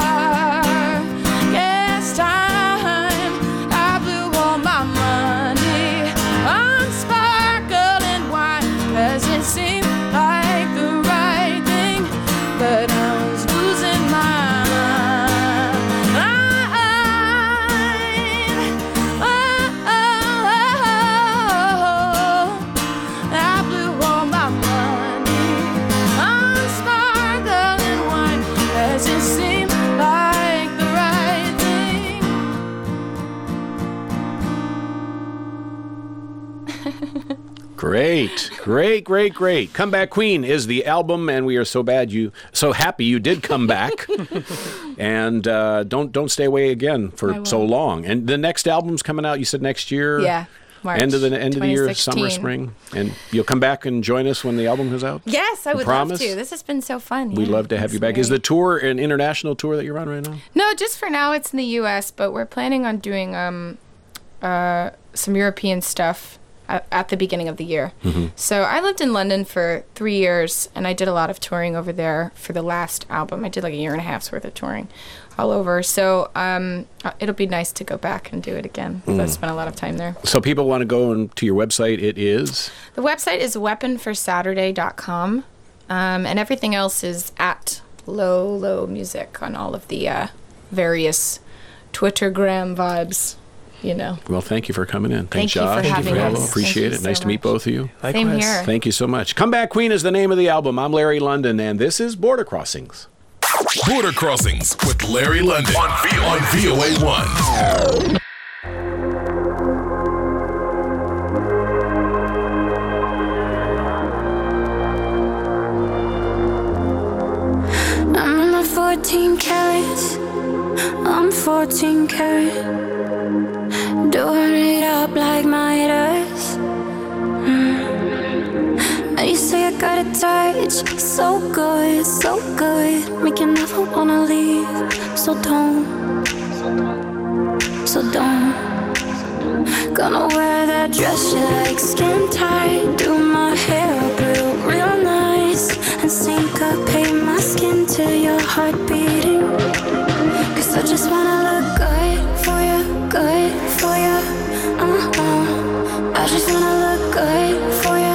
darkest time, I blew all my money on sparkling wine, 'cause it seemed like the right thing, but I was losing my I blew all my money on sparkling wine, 'cause it seemed like the right thing. Great. Comeback Queen is the album, and we are so happy you did come back. And don't stay away again for so long. And the next album's coming out, you said next year? Yeah, March End of the year, summer, 2016. spring. And you'll come back and join us when the album comes out? Yes, I would promise? love to. This has been so fun. We'd yeah. love to have It's you back. great. Is the tour an international tour that you're on right now? No, just for now it's in the U.S., but we're planning on doing some European stuff at the beginning of the year. Mm-hmm. So I lived in London for 3 years, and I did a lot of touring over there for the last album. I did like a year and a half's worth of touring all over. So it'll be nice to go back and do it again. I spent a lot of time there. So people want to go to your website. It is? The website is weaponforsaturday.com, and everything else is at Low Music on all of the various Twittergram vibes. You know. Well, thank you for coming in. Thanks, Thank you for Josh. having us. Appreciate Thank it. you Nice so to meet much. both of you. Same here. Thank you so much. Comeback Queen is the name of the album. I'm Larry London, and this is Border Crossings. Border Crossings with Larry London on VOA1. I'm in 14 carats. I'm 14 carat. Doing it up like Midas. You say I got a touch, so good, make you never wanna leave. So don't. Gonna wear that dress you like, skin tight. Do my hair up real nice, and syncopate my skin to your heart beating. Cause I just wanna look good for you. I just wanna look good for you.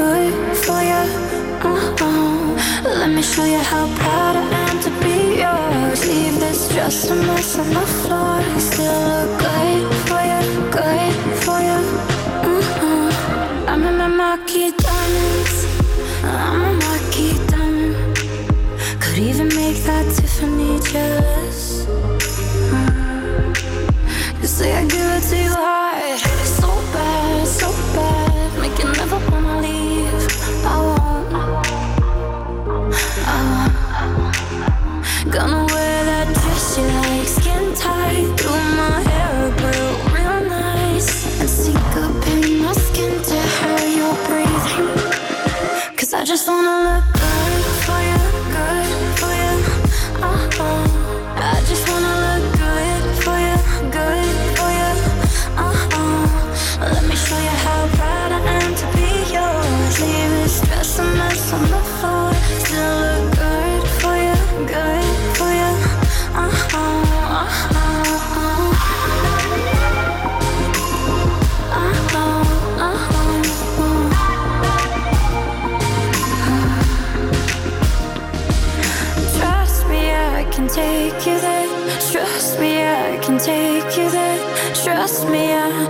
Let me show you how proud I am to be yours. Leave this dress a mess on the floor. Still look good for you. I'm in my marquee diamonds. I'm a marquee diamond. Could even make that Tiffany jealous. You say I give it to you hard, so bad, make you never wanna leave. I won't. Gonna wear that dress you like, skin tight. Do my hair up real nice, and syncopate my skin to how you're breathing. Cause I just wanna look good for you. I just wanna look good for you. Let me show you how proud I am to be yours. Leave this dress a mess on the floor. Still look good for you. Trust me, I can take you there. Trust me, I can take you there. Trust me,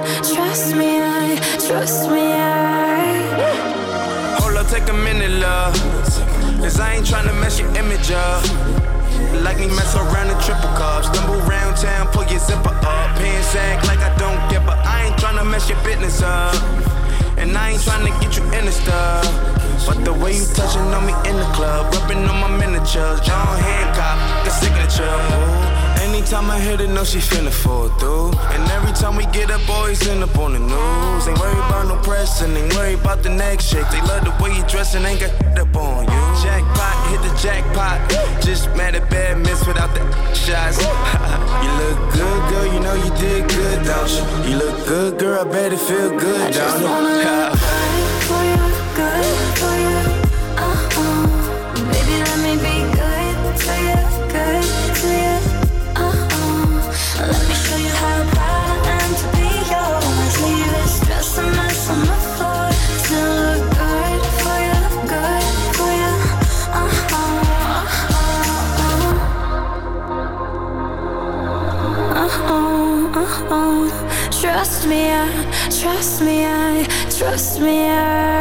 Hold up, take a minute, love. Cause I ain't tryna mess your image up. Like me mess around in triple cups. Stumble round town, pull your zipper up. Pants sag like I don't get, but I ain't tryna mess your business up. And I ain't tryna get you in the stuff. But the way you touching on me in the club, rubbing on my miniatures, John Hancock, the signature. Ooh. Anytime I hit it, know she finna fall through. And every time we get up, boys end up on the news. Ain't worried about no press and ain't worried about the next shake. They love the way you dress and ain't got up on you. Jackpot, hit the jackpot. Just mad at bad miss without the shots. You look good, girl, you know you did good, don't you? You look good, girl, I bet it feel good, don't you? Good for you. Baby, let me be good to you. Let me show you how proud I am to be yours. Leave this dress a mess on the floor. Still look good for you. Trust me, I.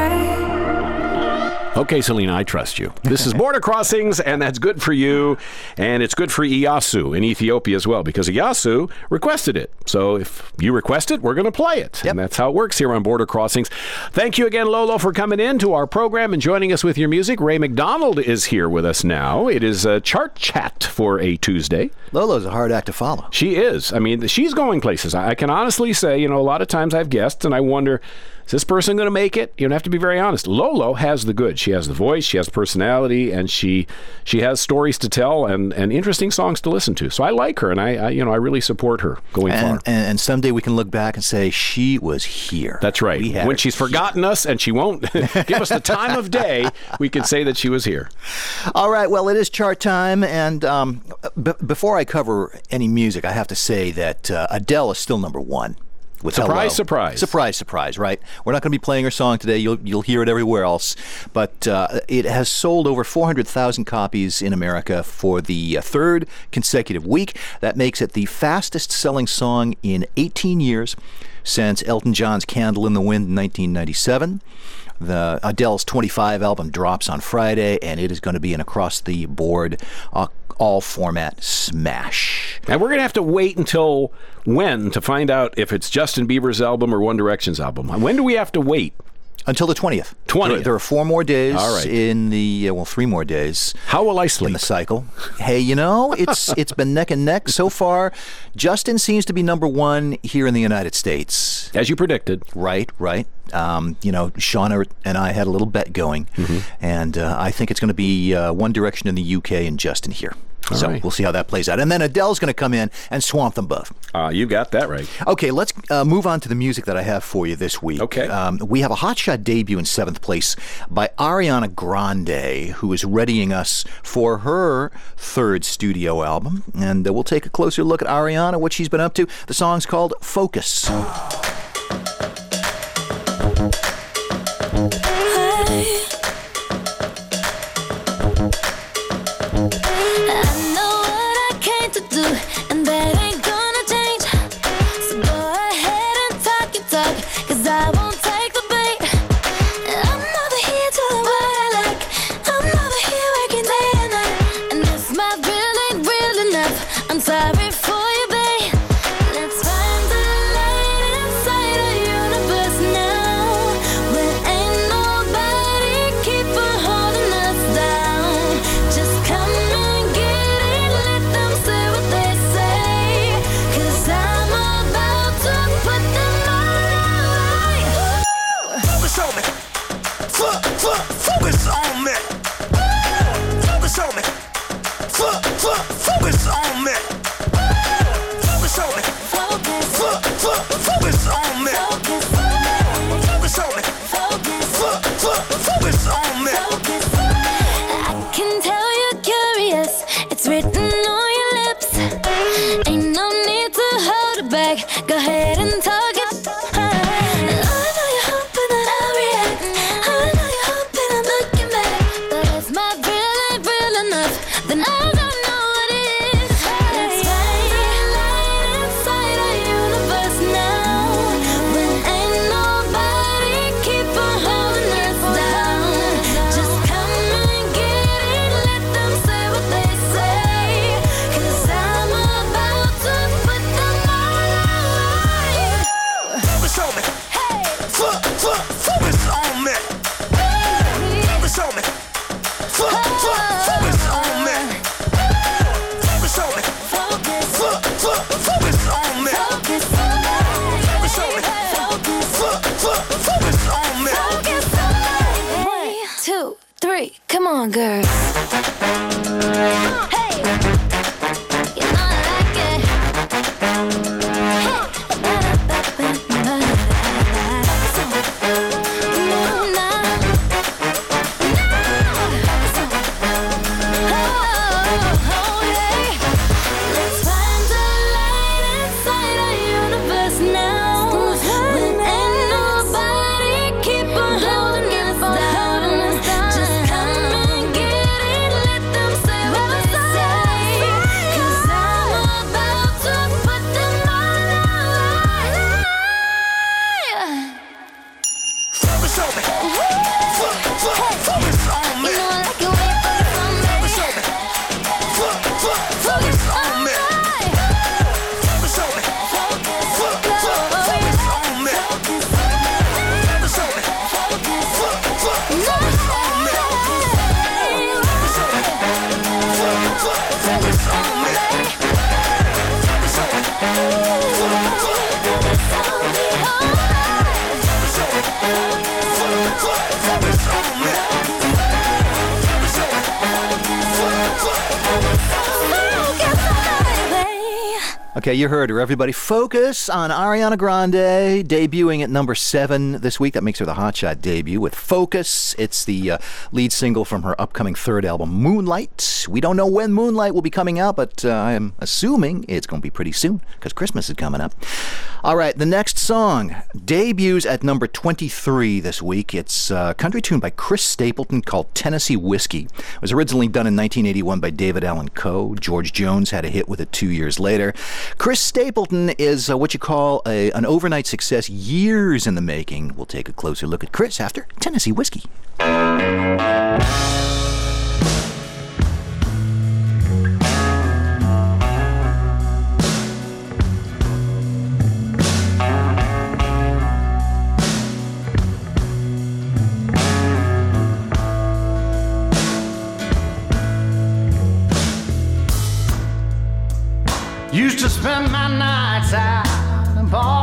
Okay, Selena, I trust you. This is Border Crossings, and that's good for you. And it's good for Iyasu in Ethiopia as well, because Iyasu requested it. So if you request it, we're going to play it. Yep. And that's how it works here on Border Crossings. Thank you again, Lolo, for coming in to our program and joining us with your music. Ray McDonald is here with us now. It is a chart chat for a Tuesday. Lolo's a hard act to follow. She is. I mean, she's going places. I can honestly say, a lot of times I have guests, and I wonder, is this person going to make it? You have to be very honest. Lolo has the goods. She has the voice, she has personality, and she has stories to tell and interesting songs to listen to. So I like her, and I really support her going far. And someday we can look back and say she was here. That's right. When she's forgotten us and she won't give us the time of day, we can say that she was here. All right. Well, it is chart time, and before I cover any music, I have to say that Adele is still number one. Surprise, surprise. Surprise, surprise, right? We're not going to be playing her song today. You'll hear it everywhere else. But it has sold over 400,000 copies in America for the third consecutive week. That makes it the fastest-selling song in 18 years since Elton John's Candle in the Wind in 1997. Adele's 25 album drops on Friday, and it is going to be an across-the-board all-format smash. And we're going to have to wait until when to find out if it's Justin Bieber's album or One Direction's album. When do we have to wait? Until the 20th. 20th. There are 4 more days All right. in the, 3 more days. How will I sleep? In the cycle. Hey, it's been neck and neck so far. Justin seems to be number 1 here in the United States. As you predicted. Right. Shauna and I had a little bet going, and I think it's going to be One Direction in the UK and Justin here. So we'll see how that plays out. And then Adele's going to come in and swamp them both. You got that right. Okay, let's move on to the music that I have for you this week. Okay. We have a hotshot debut in 7th place by Ariana Grande, who is readying us for her 3rd studio album. And we'll take a closer look at Ariana, what she's been up to. The song's called Focus. And that ain't gonna change. So go ahead and talk your talk, 'cause I won't take the bait. I'm over here doing what I like. I'm over here working day and night. And if my real ain't real enough, I'm sorry for you, babe. Let's find the light inside our universe now, where ain't nobody keeping holding us down. Just come and get it, let them say what they say, 'cause I'm about to put them all right. Focus on me. Focus on me. Focus on me. Focus on me. Focus on me. Focus on me. Focus on me. Focus on me. I can tell you're curious, it's written on your lips. Ain't no need to hold it back, go ahead and talk it. I know you're hoping that I'll react, I know you're hoping I'm looking back, but if my real ain't real enough, then I don't know what is. Let's find the light inside our universe now, when ain't nobody keeping holding us down. Just come and get it, let them say what they say, 'cause I'm about to put them all right. Focus on me. Focus on me. Focus on me. Focus on me. Focus on me. Focus on me. Focus on me. Focus on me. 1, 2, 3, come on, girls. Hey, you know I like it. Let's find the light inside our universe now, when ain't nobody keeping holding us down. Just come and get it, let them say what they say, 'cause I'm about to put them all right. Focus on me. Focus on me. You know I like it when you focus on me. Focus on me. Focus on me. Focus on me. Focus on me. Focus on me. Okay, you heard her, everybody. Focus on Ariana Grande, debuting at number 7 this week. That makes her the hotshot debut with Focus. It's the lead single from her upcoming 3rd album, Moonlight. We don't know when Moonlight will be coming out, but I'm assuming it's going to be pretty soon because Christmas is coming up. All right, the next song debuts at number 23 this week. It's a country tune by Chris Stapleton called Tennessee Whiskey. It was originally done in 1981 by David Allan Coe. George Jones had a hit with it 2 years later. Chris Stapleton is what you call an overnight success, years in the making. We'll take a closer look at Chris after Tennessee Whiskey.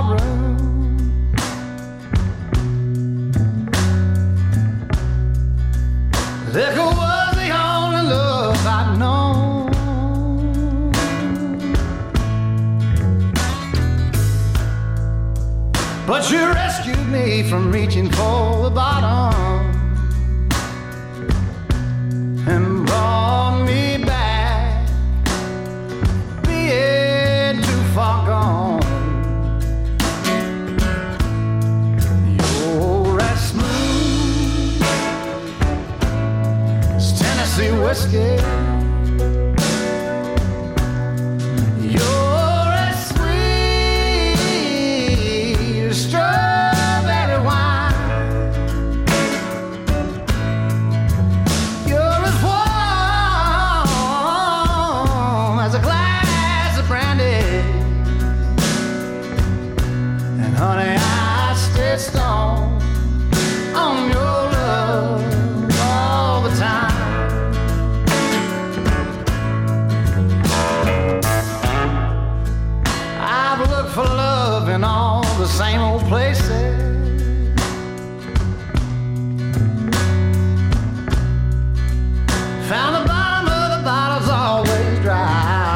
ballroom. Liquor was the only love I'd known. But you rescued me from reaching for the bottom and brought me back, being too far gone. You're as smooth as Tennessee whiskey. You're as sweet as strawberry wine. You're as warm as a glass of brandy. And honey, I stay strong on your love all the time. I've looked for love in all the same old places. Found the bottom of the bottle's always dry.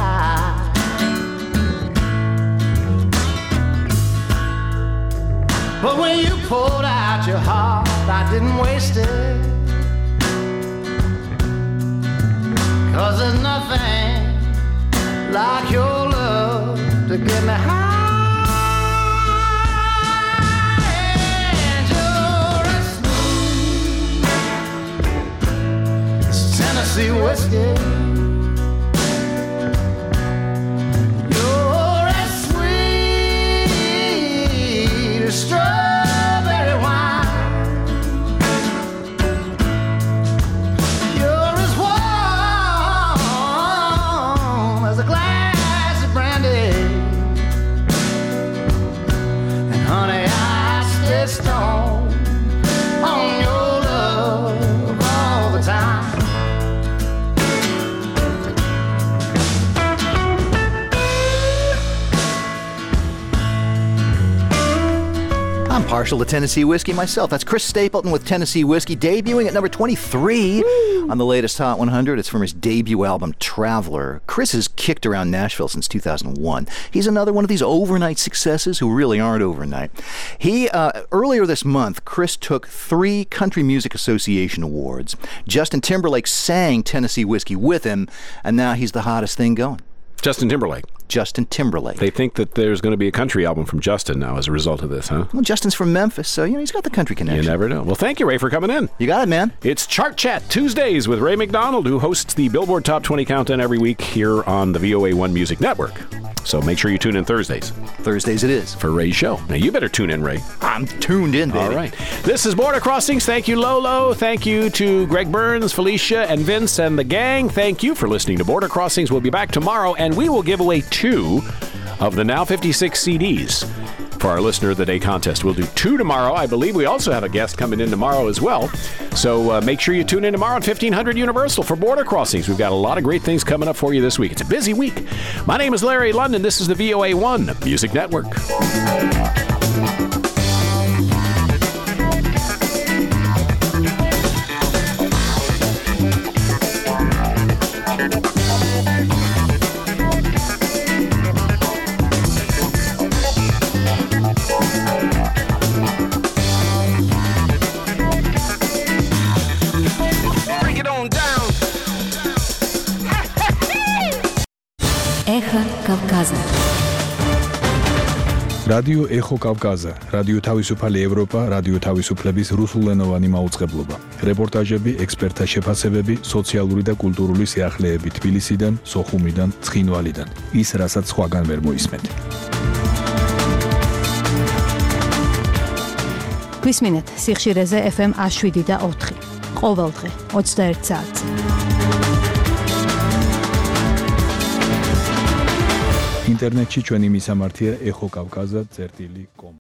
But when you poured out your heart, I didn't waste it. 'Cause there's nothing like your love to get me high. And you're as smooth as Tennessee whiskey. You're as sweet as strawberry wine. You're as warm as a glass of brandy. And honey, I stay strong on your love all the time. I'm partial to Tennessee whiskey myself. That's Chris Stapleton with Tennessee Whiskey, debuting at number 23 on the latest Hot 100. It's from his debut album, Traveler. Chris has kicked around Nashville since 2001. He's another one of these overnight successes who really aren't overnight. Earlier this month, Chris took 3 Country Music Association awards. Justin Timberlake sang Tennessee Whiskey with him, and now he's the hottest thing going. Justin Timberlake. Justin Timberlake. They think that there's going to be a country album from Justin now as a result of this, huh? Well, Justin's from Memphis, so, he's got the country connection. You never know. Well, thank you, Ray, for coming in. You got it, man. It's Chart Chat Tuesdays with Ray McDonald, who hosts the Billboard Top 20 Countdown every week here on the VOA1 Music Network. So make sure you tune in Thursdays. Thursdays it is. For Ray's show. Now, you better tune in, Ray. I'm tuned in, baby. All right. This is Border Crossings. Thank you, Lolo. Thank you to Greg Burns, Felicia, and Vince, and the gang. Thank you for listening to Border Crossings. We'll be back tomorrow, and we will give away 2 of the Now 56 CDs for our Listener of the Day contest. We'll do 2 tomorrow. I believe we also have a guest coming in tomorrow as well. So make sure you tune in tomorrow at 1500 Universal for Border Crossings. We've got a lot of great things coming up for you this week. It's a busy week. My name is Larry London. This is the VOA1 Music Network. Эхо Кавказа. რადიო ეხო კავკაზა, რადიო თავისუფალი ევროპა, რადიო თავისუფლების რუსულენოვანი მაუწყებლობა. რეპორტაჟები, ექსპერტთა შეფასებები, სოციალური და კულტურული სიახლეები თბილისიდან, სოხუმიდან, ცხინვალიდან. ის, რასაც სხვაგან ვერ მოისმენთ. გვისმინეთ სიხშირეზე FM 7 და 4. ყოველდღე 21 საათზე. ინტერნეტში ჩვენი მისამართია ეხო კავკაზა.com